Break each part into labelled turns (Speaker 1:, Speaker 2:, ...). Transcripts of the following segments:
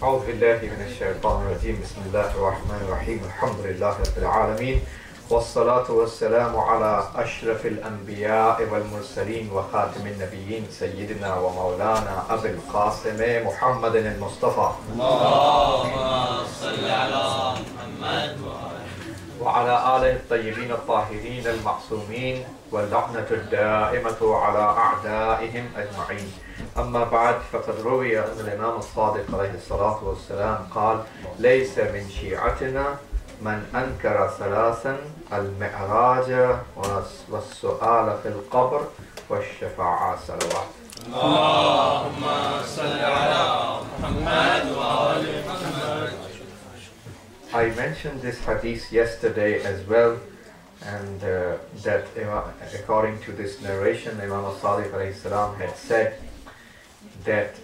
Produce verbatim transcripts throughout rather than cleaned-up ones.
Speaker 1: أعوذ بالله من الشيطان الرجيم بسم الله الرحمن الرحيم الحمد لله رب العالمين والصلاة والسلام على أشرف الأنبياء والمرسلين وخاتم النبيين سيدنا ومولانا أبي القاسم محمد المصطفى
Speaker 2: اللهم صل على محمد
Speaker 1: وعلى آله الطيبين الطاهرين المعصومين واللعنة الدائمة على أعدائهم أجمعين. أما بعد، فقد روي أن الإمام الصادق عليه الصلاة والسلام قال: ليس من شيعتنا من أنكر ثلاثا: المعراج والسؤال في القبر والشفاعة. صلوات.
Speaker 2: اللهم صل على محمد وآل محمد.
Speaker 1: I mentioned this hadith yesterday as well, and uh, that according to this narration, Imam al-Sadiq alayhi salam had said that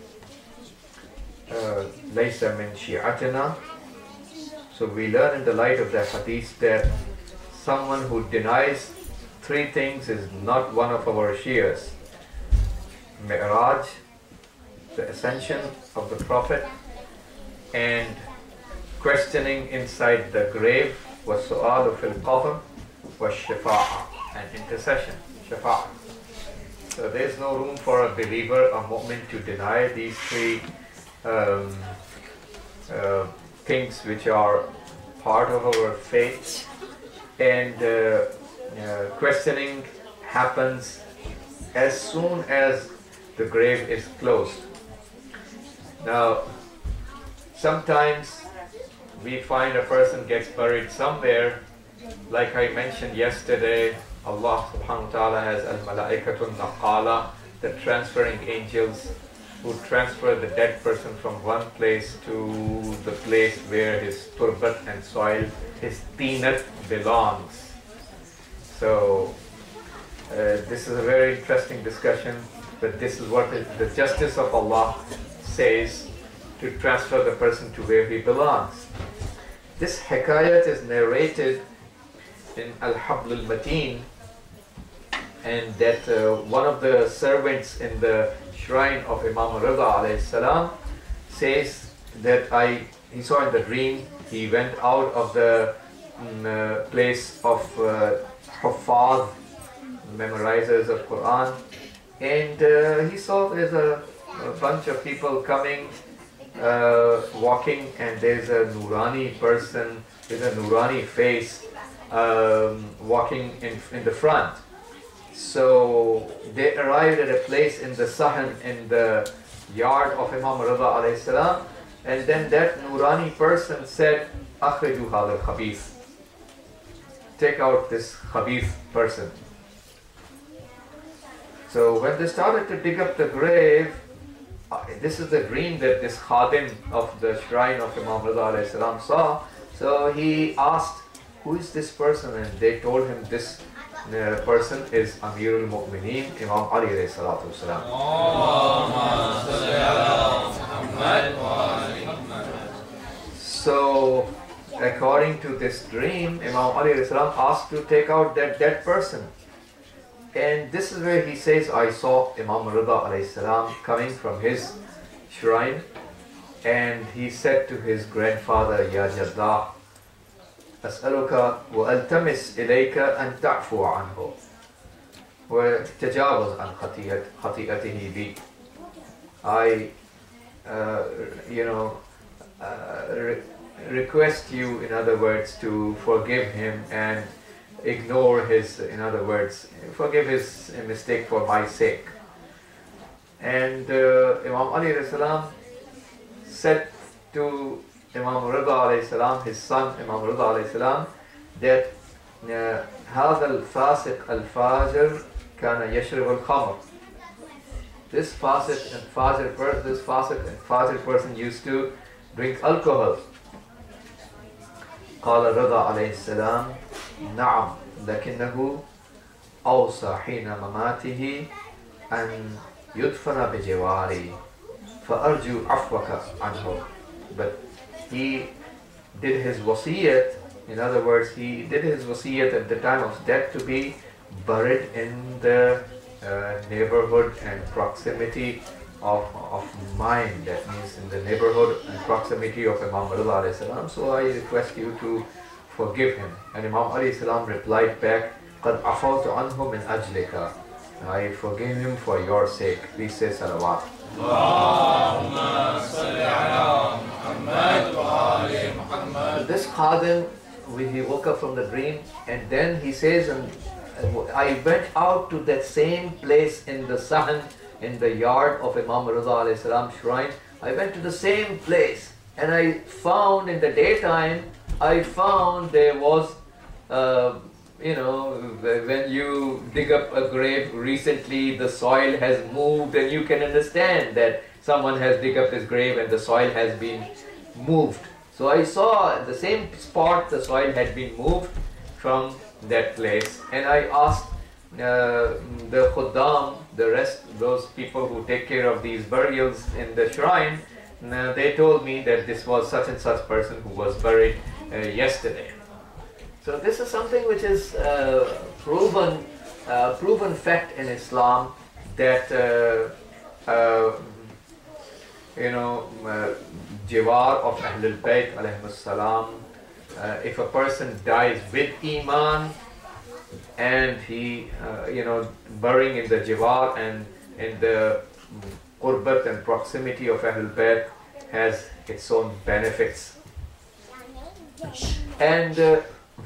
Speaker 1: laysa min shi'atina. So we learn in the light of the hadith that someone who denies three things is not one of our Shias: Mi'raj, the ascension of the Prophet, and questioning inside the grave, was su'alu fil qabr, was shafa'a, and intercession, shafa'a. So there is no room for a believer, a mu'min, to deny these three um, uh, things which are part of our faith. And uh, uh, questioning happens as soon as the grave is closed. Now, sometimes we find a person gets buried somewhere. Like I mentioned yesterday, Allah subhanahu wa ta'ala has al-malaikatun naqala, the transferring angels who transfer the dead person from one place to the place where his turbat and soil, his teenat, belongs. So uh, this is a very interesting discussion, but this is what the justice of Allah says, to transfer the person to where he belongs. This hikayat is narrated in Al-Habl al-Mateen, and that uh, one of the servants in the shrine of Imam Rida alayhi salam says that I, he saw in the dream, he went out of the um, uh, place of uh, Huffaz, memorizers of Quran, and uh, he saw there's a, a bunch of people coming, uh, walking, and there's a Nurani person with a Nurani face um, walking in, in the front. So they arrived at a place in the Sahan, in the yard of Imam Rida alayhi salam, and then that Nurani person said, "Akhriju hadha al-khabith." Take out this khabith person. So when they started to dig up the grave, uh, this is the dream that this khadim of the shrine of Imam Rida alayhi salam saw. So he asked, "Who is this person?" And they told him, this uh, person is Amirul Mu'mineen, Imam Ali alayhi salatu wasalam. So according to this dream, Imam Ali alayhi salam asked to take out that dead person. And this is where he says, I saw Imam Rida alayhi salam coming from his shrine, and he said to his grandfather, Ya Jaddah, أسألك وألتمس إليك أن تعفو عنه وتجاوز عن خطيئته بي. I, uh, you know, uh, re request you, in other words, to forgive him and ignore his, in other words, forgive his mistake for my sake. And uh, Imam Ali alayhi salam said to Imam Rida alayhi salam, his son Imam Rida alayhi salam, that هذا الفاسق الفاجر كان يشرب الخمر. This fasiq and fajr person, this fasiq and fajr person used to drink alcohol. قال رضا عليه السلام نعم لكنه أوصى حين مماته أن يدفن بجواري فأرجو عفوك عنه. But he did his wasiyat, in other words, he did his wasiyat at the time of death to be buried in the uh, neighborhood and proximity of, of mine, that means in the neighborhood and proximity of Imam Rida alayhi salam, so I request you to forgive him. And Imam alayhi salam replied back, قَدْ عَفَوْتُ عَنْهُ مِنْ أَجْلِكَ, I forgive him for your sake. Please say salawat. This Khadim, he woke up from the dream, and then he says, and I went out to that same place in the Sahn, in the yard of Imam Rida alayhi salam shrine. I went to the same place, and I found in the daytime, I found there was, uh, you know, when you dig up a grave recently, the soil has moved, and you can understand that someone has dig up this grave and the soil has been moved. So I saw the same spot, the soil had been moved from that place, and I asked uh, the Khuddam, the rest, those people who take care of these burials in the shrine, uh, they told me that this was such and such person who was buried uh, yesterday. So this is something which is uh, proven, uh, proven fact in Islam, that uh, uh, you know, uh, Jiwar of Ahlul Bayt alayhimus salam, uh, if a person dies with Iman and he, uh, you know, burying in the Jiwar and in the Qurbat and proximity of Ahlul Bayt has its own benefits. And uh,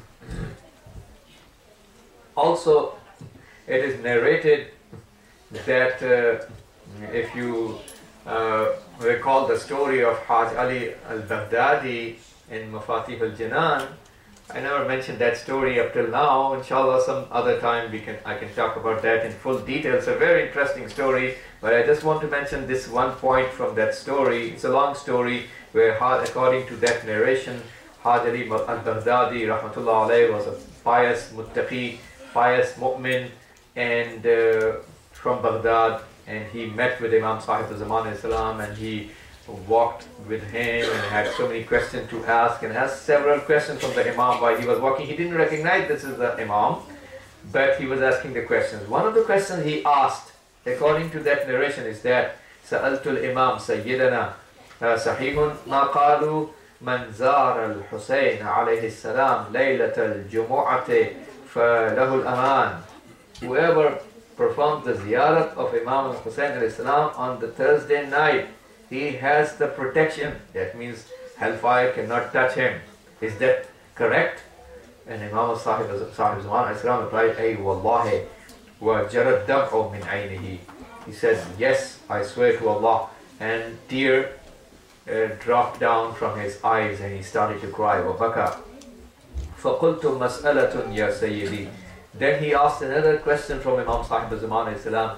Speaker 1: also it is narrated that uh, if you uh, recall the story of Haj Ali al-Baghdadi in Mafatih al-Jinan, I never mentioned that story up till now. Inshallah, some other time we can I can talk about that in full detail. It's a very interesting story, but I just want to mention this one point from that story. It's a long story where, according to that narration, Haj Ali al-Baghdadi rahmatullah alayhi was a pious muttaqi, pious mu'min, and uh, from Baghdad, and he met with Imam Sahib al-Zaman alayhi salam, and he walked with him and had so many questions to ask, and asked several questions from the Imam while he was walking. He didn't recognize this is the Imam, but he was asking the questions. One of the questions he asked, according to that narration, is that Sa'altul Imam Sayyidana Sahihun ma qalu man zara al-Husayn alayhi salam laylat al-Jumu'ati falahu al-aman. Whoever performs the ziyarat of Imam al-Husayn alayhi salam on the Thursday night, he has the protection. That means hellfire cannot touch him. Is that correct? And Imam Sahib Sahib Zaman Islam replied, Ay wallahi wa jarad dam'u min aynihi. He said, yes, I swear to Allah. And tear uh, dropped down from his eyes and he started to cry. Wa baka. فَقُلْتُ مَسْأَلَةٌ يَا سَيِّدِي. Then he asked another question from Imam Sahib Zaman Islam.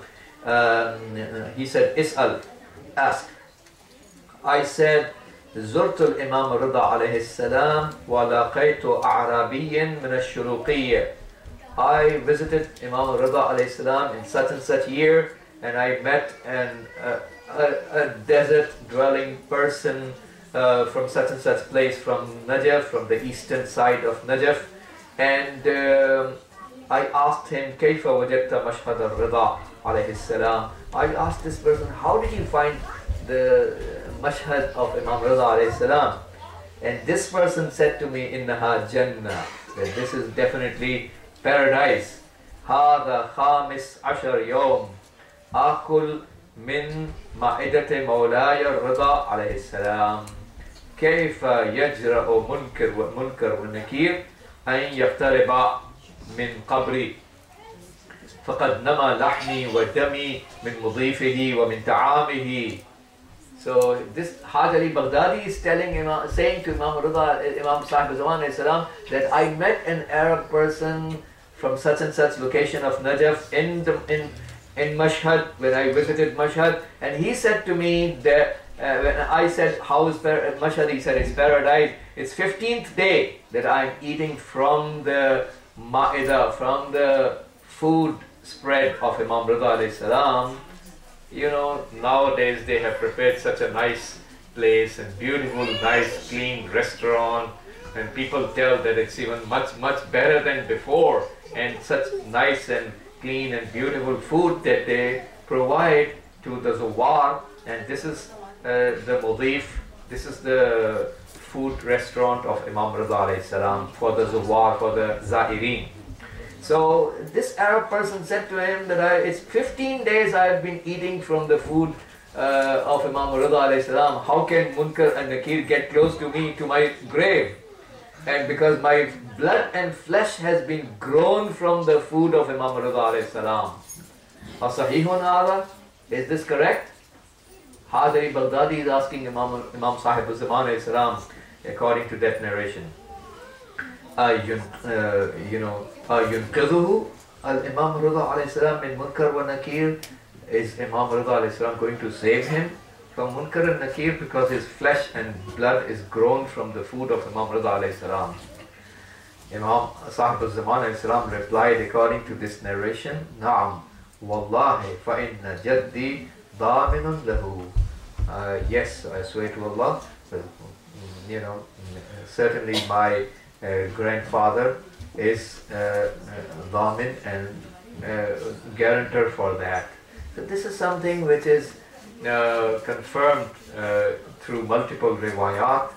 Speaker 1: Um, he said, Is'al, ask. I said, زرت الإمام رضا عليه السلام ولقيت أعرابي من الشروقية. I visited Imam Rida alayhi salam in such and such year, and I met an, uh, a, a desert dwelling person uh, from such and such place, from Najaf, from the eastern side of Najaf, and uh, I asked him, كيف وجدت مشهد الرضا عليه السلام. I asked this person, how did you find the mashhad of Imam Rida alayhi salam? And this person said to me, Innaha Jannah, that this is definitely paradise. هذا خامس عشر يوم آكل من مائدة مولاي الرضا عليه السلام. كيف يجرأ منكر ومنكر ونكير أن يقترب من قبري فقد نما لحمي ودمي من مضيفه ومن طعامه. So this Haj Ali Baghdadi is telling Imam, saying to Imam Rida, Imam Sahib Zaman alayhi salam, that I met an Arab person from such and such location of Najaf in the, in in Mashhad, when I visited Mashhad, and he said to me that uh, when I said, how is Mashhad, he said, it's paradise. It's fifteenth day that I'm eating from the Ma'idah, from the food spread of Imam Rida alayhi salam. You know, nowadays they have prepared such a nice place and beautiful, nice, clean restaurant, and people tell that it's even much, much better than before, and such nice and clean and beautiful food that they provide to the Zawar, and this is uh, the Mudif, this is the food restaurant of Imam Rida alayhi salam for the Zawar, for the Zaireen. So this Arab person said to him that I, it's fifteen days I have been eating from the food uh, of Imam Rida alayhi salam. How can Munkar and Nakir get close to me, to my grave? And because my blood and flesh has been grown from the food of Imam Rida alayhi salam. Asahihun hada? Is this correct? Hadari Baghdadi is asking Imam, Imam Sahib al-Zaman alayhi salam, according to that narration. Ayun, uh, you know, Ayunqidhuhu al-Imam Rida alayhi salam min Munkar wa Nakir. Is Imam Rida alayhi salam going to save him from Munkar and Nakir because his flesh and blood is grown from the food of Imam Rida alayhi salam? Imam Sahib al-Zaman alayhi salam replied according to this narration, Naam, Wallahi fa inna jaddi daminun lahu. Uh, yes, I swear to Allah, but, you know, certainly my uh, grandfather is uh, damin and uh, guarantor for that. So this is something which is uh, confirmed uh, through multiple riwayat.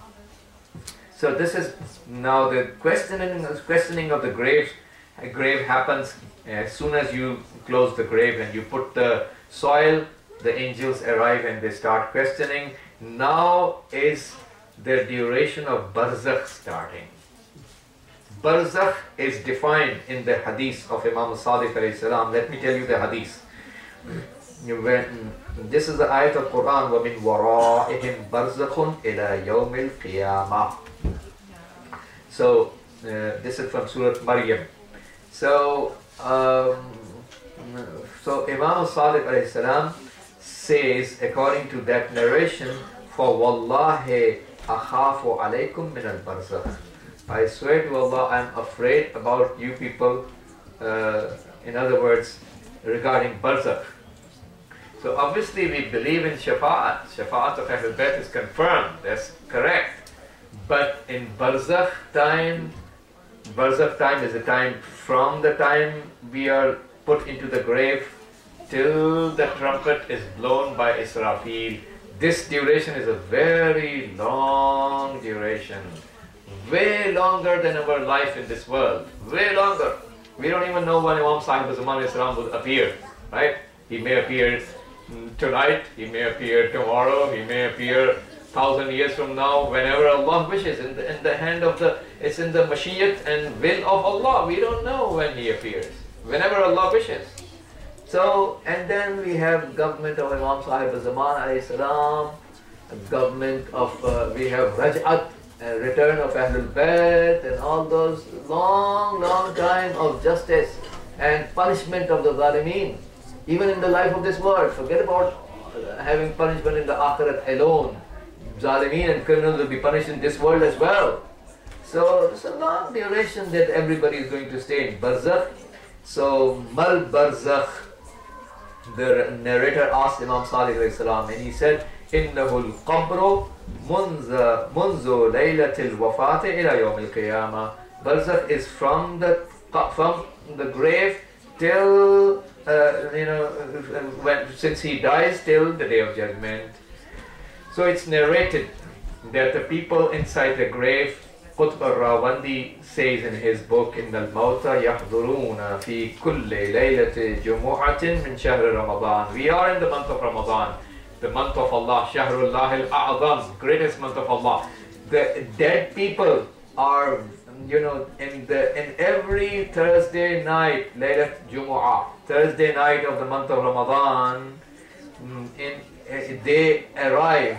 Speaker 1: So this is now the questioning, questioning of the grave. A grave happens as soon as you close the grave and you put the soil, the angels arrive and they start questioning. Now is the duration of barzakh starting. Barzakh is defined in the hadith of Imam Sadiq alayhi salam. Let me tell you the hadith. When, this is the ayat of Quran, وَمِنْ وَرَائِهِمْ بَرْزَخٌ إِلَى يَوْمِ الْقِيَامَةِ. So uh, this is from Surah Maryam. So um, so Imam Sadiq alayhi salam says, according to that narration, for Wallahi akhafu alaykum min al-barzakh. I swear to Allah, I am afraid about you people, uh, in other words, regarding barzakh. So obviously we believe in Shafa'at. Shafa'at of Ahlul Bayt is confirmed, that's correct. But in barzakh time, barzakh time is the time from the time we are put into the grave till the trumpet is blown by Israfil. This duration is a very long duration. Way longer than our life in this world. Way longer. We don't even know when Imam Sahib al-Zaman al-Islam will appear. Right? He may appear tonight, he may appear tomorrow, he may appear thousand years from now, whenever Allah wishes. In the, in the hand of the, it's in the mashiyyat and will of Allah. We don't know when he appears. Whenever Allah wishes. So, and then we have government of Imam Sahib al-Zaman alayhi salam, government of, uh, we have Raj'at, uh, return of Ahlul Bayt, and all those long, long time of justice and punishment of the Zalimeen. Even in the life of this world, forget about uh, having punishment in the Akhirat alone. Zalimeen and criminals will be punished in this world as well. So it's a long duration that everybody is going to stay in barzakh. So Mal Barzakh, the narrator asked Imam Sadiq alayhi salam, and he said, Innahu al-qabru munza munzu laylatil wafati ila yawm al-qiyamah. Barzakh is from the from the grave till uh, you know when since he dies till the day of judgment. So it's narrated that the people inside the grave, Qutb al-Rawandi says in his book, إن الموتى يحضرون في كل ليلة جمعة من شهر رمضان. We are in the month of Ramadan, the month of Allah, Shahrullah al-A'zam, greatest month of Allah. The dead people are, you know, in the in every Thursday night, Laylat Jumu'ah, Thursday night of the month of Ramadan, in they arrive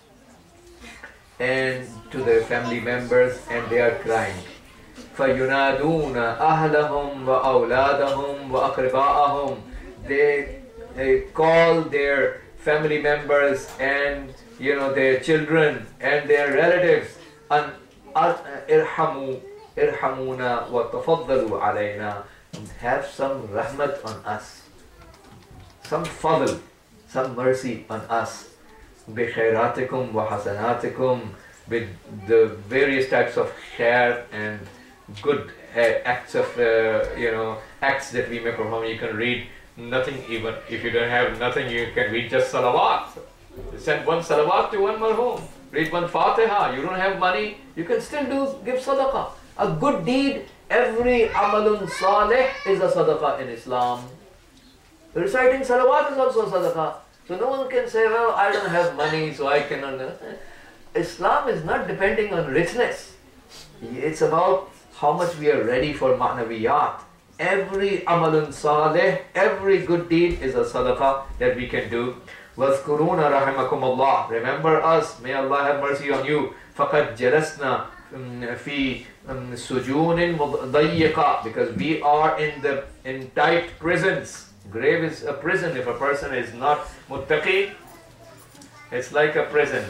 Speaker 1: and to their family members and they are crying. فَيُنَادُونَ أَهْلَهُمْ وَأَوْلَادَهُمْ وَأَقْرِبَاءَهُمْ. They, they call their family members and you know their children and their relatives and irhamu irhamuna wa tafaddalu alayna, have some rahmat on us, some fadl, some mercy on us, bi khairatikum wa hasanatikum, with the various types of khair and good uh, acts of uh, you know acts that we may perform. You can read nothing even. If you don't have nothing, you can read just salawat. Send one salawat to one marhum. Read one fatiha. You don't have money, you can still do, give sadaqah. A good deed, every amalun salih is a sadaqah in Islam. Reciting salawat is also sadaqah. So no one can say, well, I don't have money, so I cannot. Islam is not depending on richness. It's about how much we are ready for ma'naviyat. Every amalun salih, every good deed is a sadaqah that we can do. وَاذْكُرُونَ رَحِمَكُمُ اللَّهِ. Remember us, may Allah have mercy on you. فَقَدْ جَلَسْنَا فِي سُجُونٍ ضَيِّقَةٍ. Because we are in the in tight prisons. Grave is a prison. If a person is not muttaqi, it's like a prison.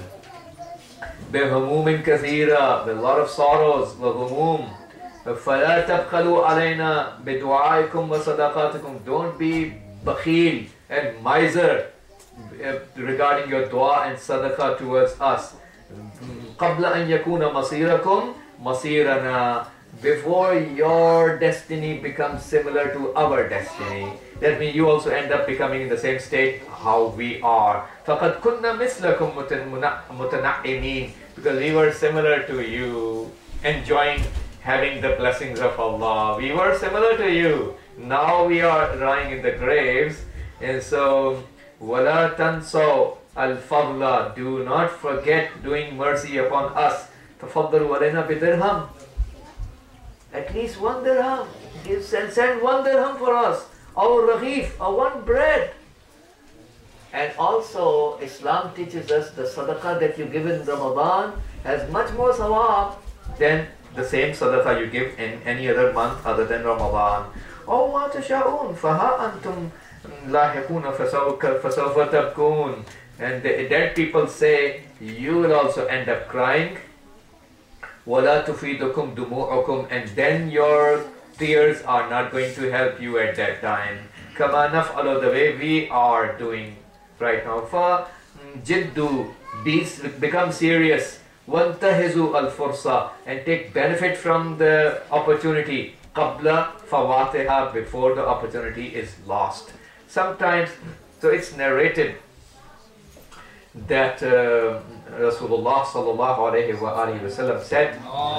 Speaker 1: بِهُمُومٍ كَثِيرًا. With a lot of sorrows. وَهُمُومٍ. فَلَا تَبْخَلُوا عَلَيْنَا بِدُعَائِكُمْ وَصَدَقَاتِكُمْ. Don't be bakhil and miser regarding your dua and sadaqah towards us. قَبْلَ أَن يَكُونَ مَصِيرَكُمْ مَصِيرَنَا. Before your destiny becomes similar to our destiny. That means you also end up becoming in the same state how we are. فَقَدْ كُنَّا مِثْلَكُمْ مُتَنَعِّمِينَ. Because we were similar to you, enjoying having the blessings of Allah. We were similar to you. Now we are lying in the graves. And so, وَلَا تَنْسَوْا الْفَضْلَ. Do not forget doing mercy upon us. تَفَضَّلُوا عَلَيْنَا بِدِرْهَمْ. At least one dirham. Give, send, send one dirham for us. Our raghif, or one bread. And also, Islam teaches us the sadaqah that you give in Ramadan has much more sawab than the same sadaqah you give in any other month other than Ramadan. Oh, ma tasha'un, faha antum lahiquna fasawfa tabkun. And the dead people say, you will also end up crying. وَلَا تُفِيدُكُمْ دُمُوعُكُمْ. And then your tears are not going to help you at that time. كَمَا نَفْعَلُ. The way we are doing right now. فَجِدُّ. Become serious. وَانْتَهِزُوا الْفُرْصَةِ. And take benefit from the opportunity. قَبْلَ فَوَاتِهَا. Before the opportunity is lost. Sometimes, so it's narrated that uh, Rasulullah sallallahu alayhi wa alihi wa sallam said,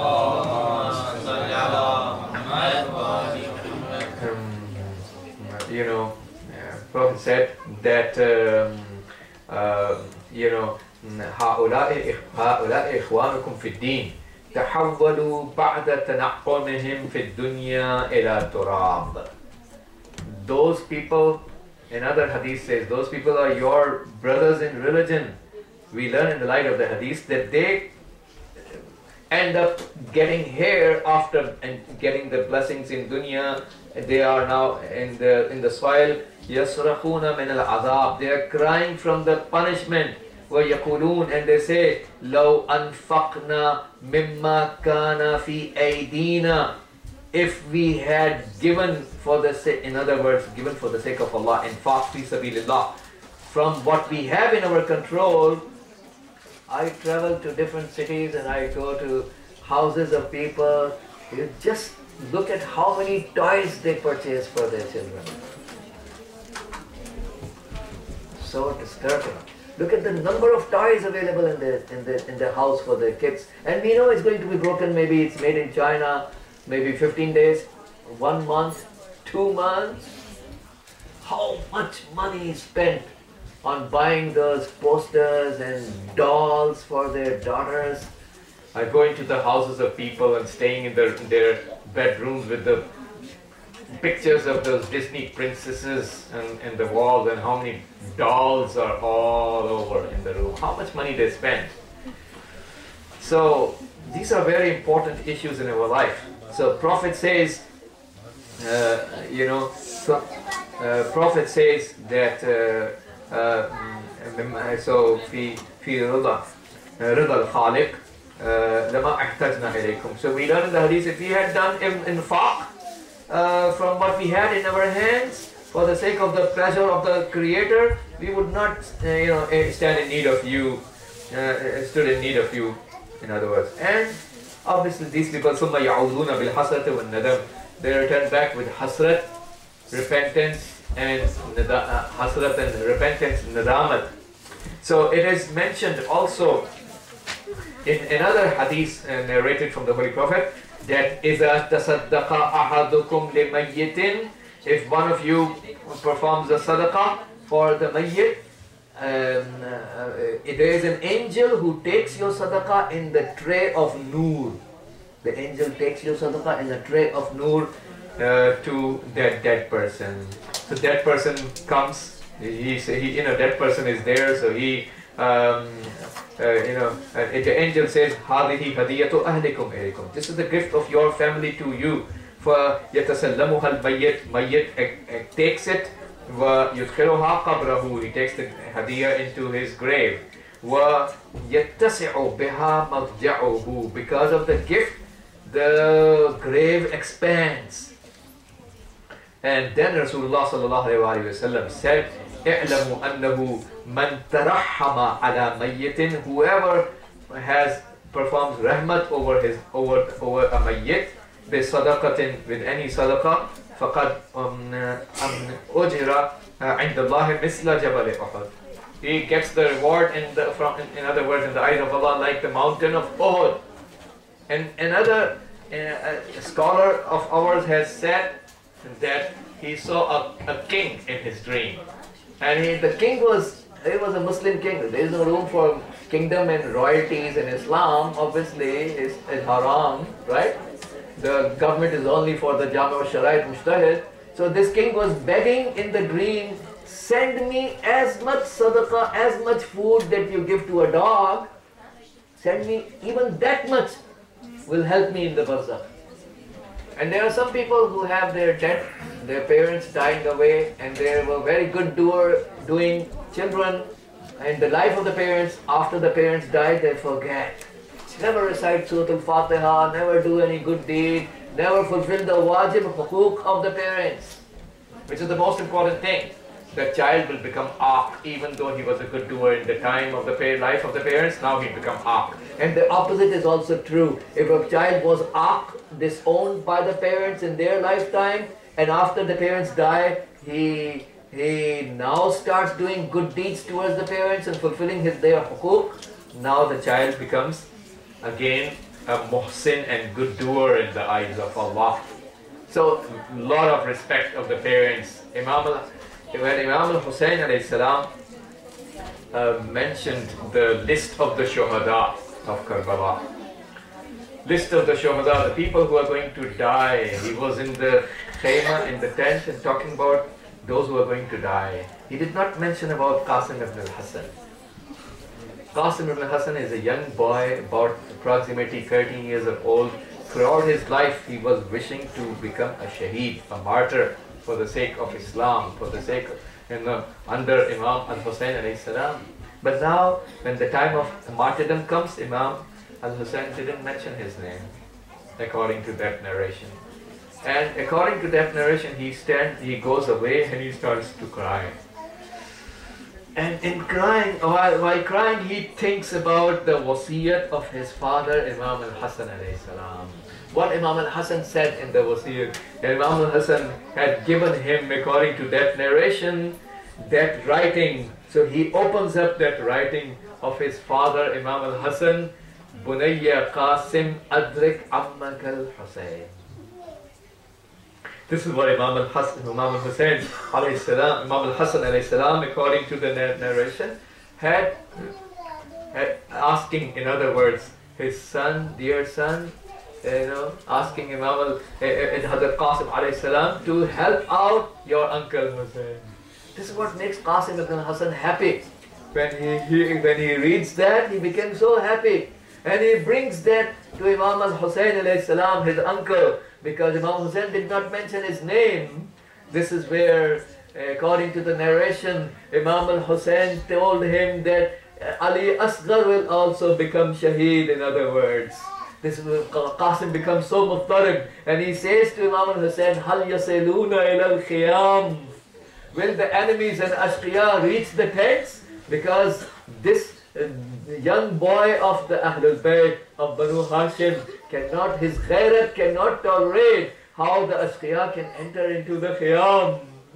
Speaker 1: um, you know, uh, Prophet said that, um, uh, you know, هؤلاء هؤلاء إخوانكم في الدين تحولوا بعد تنعمهم في الدنيا إلى تراب. Those people, another hadith says, those people are your brothers in religion. We learn in the light of the hadith that they end up getting hair after and getting the blessings in dunya. They are now in the in the soil. يَصْرَخُونَ مِنَ الْعَذَابِ. They are crying from the punishment. وَيَقُولُونَ. And they say, لَوْ أَنْفَقْنَا مِمَّا كَانَ فِي أَيْدِينَا. If we had given for the sake, in other words, given for the sake of Allah, in faq fi sabilillah, from what we have in our control. I travel to different cities and I go to houses of people. You just look at how many toys they purchase for their children. So disturbing. Look at the number of toys available in the in the in the house for the kids, and we know it's going to be broken. Maybe it's made in China. Maybe fifteen days, one month, two months. How much money is spent on buying those posters and dolls for their daughters? I go into the houses of people and staying in their, in their bedrooms with the pictures of those Disney princesses and, and the walls, and how many dolls are all over in the room. How much money they spend. So these are very important issues in our life. So Prophet says, uh, you know, so, uh, Prophet says that uh, uh, so في في رضا رضا الخالق لما احتجنا إليكم. So we learn in the hadith, if we had done infaq uh, from what we had in our hands for the sake of the pleasure of the Creator, we would not, uh, you know, stand in need of you, uh, stood in need of you, in other words. And obviously these people, ثُمَّ يَعُوذُونَ بِالْحَسْرَةِ وَالنَّدَمِ. They return back with hasrat, repentance, and nada- uh, hasrat and repentance, nadamat. So it is mentioned also in another hadith uh, narrated from the Holy Prophet that إِذَا تَصَدَّقَ أَحَدُكُمْ لِمَيِّتٍ, if one of you performs a sadaqah for the mayyit, um, uh, there is an angel who takes your sadaqah in the tray of noor. The angel takes your sadaqah in the tray of noor uh, to that dead person. So that person comes, he, he, you know, that person is there, so he, um, uh, you know, uh, the angel says, هَذِهِ هَدِيَّةُ أَهْلِكُمْ إِلَيْكُمْ. This is the gift of your family to you. For يَتَسَلَّمُهَا الْمَيِّتْ, Mayyit takes it, وَيُدْخِلُهَا قَبْرَهُ, he takes the hadiyah into his grave. وَيَتَّسِعُ بِهَا مَضْجَعُهُ, because of the gift, the grave expands. And then Rasulullah sallallahu alayhi wa sallam said, اعلموا أنه من ترحم على ميت, whoever has performed rahmat over his over over a mayyit بصدقة, with any sadaqah, فقد أجر عند الله مثل جبل أحد, he gets the reward in the from in, in other words in the eyes of Allah like the mountain of Uhud. And another uh, a scholar of ours has said that he saw a, a king in his dream, and he, the king was he was a Muslim king. There is no room for kingdom and royalties in Islam. Obviously, is is haram, right? The government is only for the Jami' al-Shara'i Mujtahid. So this king was begging in the dream, send me as much sadaqah, as much food that you give to a dog. Send me even that much will help me in the barzakh. And there are some people who have their death, their parents dying away, and they were very good doer, doing children, and the life of the parents, after the parents died, they forget. Never recite Surah Al-Fatiha, never do any good deed, never fulfill the wajib hukuk of the parents, which is the most important thing. The child will become aq, even though he was a good doer in the time of the life of the parents, now he become aq. And the opposite is also true. If a child was aq, disowned by the parents in their lifetime, and after the parents die, he he now starts doing good deeds towards the parents and fulfilling his their hukuk, now the child becomes again a muhsin and good doer in the eyes of Allah. So, a lot of respect of the parents. Imam al, when Imam al-Hussein alayhi salam uh, mentioned the list of the shuhada of Karbala, list of the shuhada, the people who are going to die, he was in the khayma, in the tent, and talking about those who are going to die. He did not mention about Qasim ibn al-Hassan. Qasim ibn Hassan is a young boy, about approximately thirteen years of old. Throughout his life, he was wishing to become a shaheed, a martyr, for the sake of Islam, for the sake of, you know, under Imam al-Hussein alayhi salam. But now, when the time of martyrdom comes, Imam al-Hussein didn't mention his name, according to that narration. And according to that narration, he stands, he goes away and he starts to cry. And in crying, while, while crying, he thinks about the wasiyat of his father, Imam al-Hassan alayhi salam. What Imam al-Hassan said in the wasiyat. Imam al-Hassan had given him, according to that narration, that writing. So he opens up that writing of his father, Imam al-Hassan, Bunayya Qasim Adrik Ammak al-Hussein. This is what Imam al-Hassan, Imam al-Hussein alayhi salam, Imam al-Hassan alayhi salam, according to the narration, had, had asking, in other words, his son, dear son, you know, asking Imam al, Hazrat Qasim alayhi salam to help out your uncle Hussein. This is what makes Qasim ibn Hassan happy. When he, he when he reads that, he became so happy, and he brings that to Imam al-Hussein alayhi salam, his uncle. Because Imam Hussein did not mention his name. This is where, according to the narration, Imam al-Hussein told him that Ali Asghar will also become shaheed, in other words. This Qasim becomes so muftarib, and he says to Imam al-Hussein, Hal yasiluna ila al-khiyam. Will the enemies and ashqiya reach the tents? Because this young boy of the Ahlul Bayt of Banu Hashim cannot, his ghairat cannot tolerate how the ashqiya can enter into the khiyam.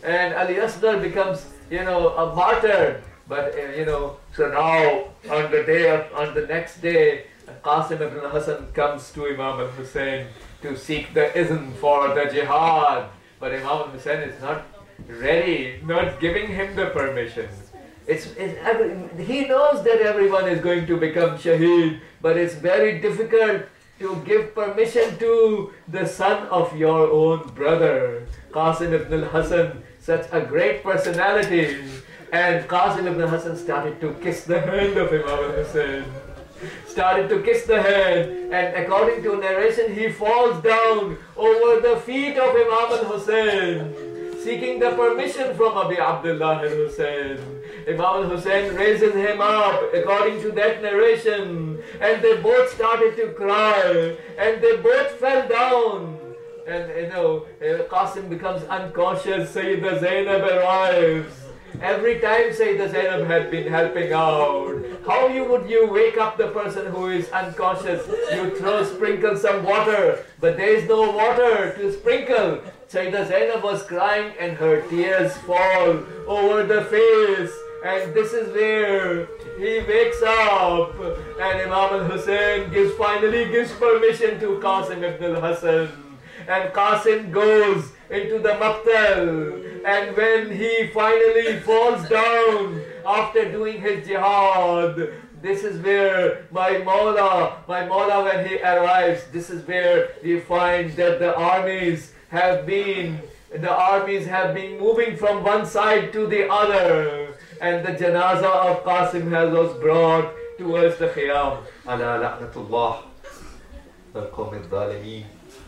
Speaker 1: and Ali Asghar becomes, you know, a martyr. But uh, you know, so now on the day of, on the next day, Qasim ibn Hassan comes to Imam al-Hussein to seek the izn for the jihad. But Imam al-Hussein is not ready, not giving him the permission. It's, it's every, he knows that everyone is going to become shaheed, but it's very difficult to give permission to the son of your own brother. Qasim ibn al-Hassan, such a great personality. And Qasim ibn Hassan started to kiss the hand of Imam al-Hussein. Started to kiss the hand, and according to narration, he falls down over the feet of Imam al-Hussein, seeking the permission from Abi Abdullah al-Hussein. Imam al-Hussein raises him up according to that narration, and they both started to cry, and they both fell down. And you know, Qasim becomes unconscious. Sayyidah Zainab arrives. Every time Sayyidah Zainab had been helping out. How you would you wake up the person who is unconscious? You throw, sprinkle some water, but there is no water to sprinkle. Sayyidah Zainab was crying and her tears fall over the face. And this is where he wakes up, and Imam al-Hussein gives, finally gives permission to Qasim ibn al-Hassan. And Qasim goes into the Maqtal, and when he finally falls down after doing his jihad, this is where my Mawla, my Mawla when he arrives, this is where we find that the armies have been, the armies have been moving from one side to the other, and the janaza of Qasim has was brought towards the Khiyam. Ala la'natullah wal qawmi al-zalimeen.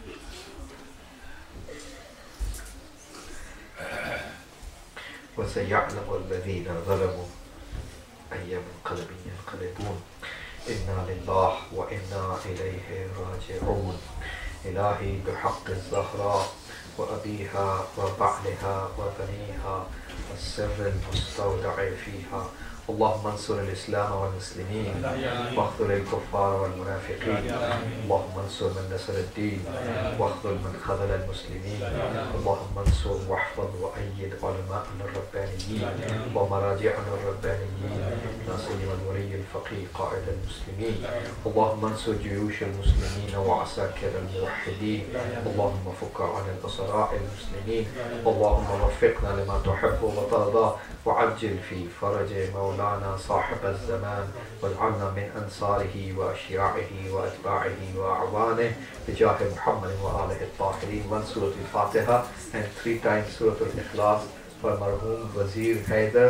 Speaker 1: وسيعلم الذين ظلموا أي منقلب ينقلبون إنا لله وإنا إليه راجعون. إلهي بحق الزهراء وأبيها وبعلها وبنيها والسر المستودع فيها، اللهم انصر الإسلام والمسلمين واخذل الكفار والمنافقين، اللهم انصر من نصر الدين واخذل من خذل المسلمين، اللهم انصر واحفظ وأيد علماءنا الربانيين ومراجعنا الربانيين، ناصرنا الولي الفقيه قائد المسلمين، اللهم انصر جيوش المسلمين وعساكر الموحدين، اللهم فك عن الأسراء المسلمين، اللهم وفقنا لما تحب وترضى، وعجل في فرج مولانا صاحب الزمان، واجعلنا من أنصاره وأشياعه وأتباعه وأعوانه بجاه محمد وآله الطاهرين. One Surah Al-Fatiha and three times Surah Al-Ikhlas for Marhum Wazir Haider.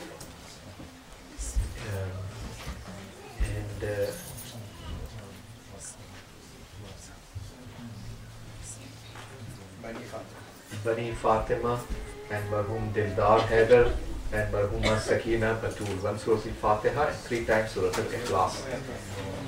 Speaker 1: Um, and uh, Bani Fatima and Marhum Dildar Haider and Marhuma Sakina Batul. One Surah Al-Fatiha and three times Surah Al-Ikhlas.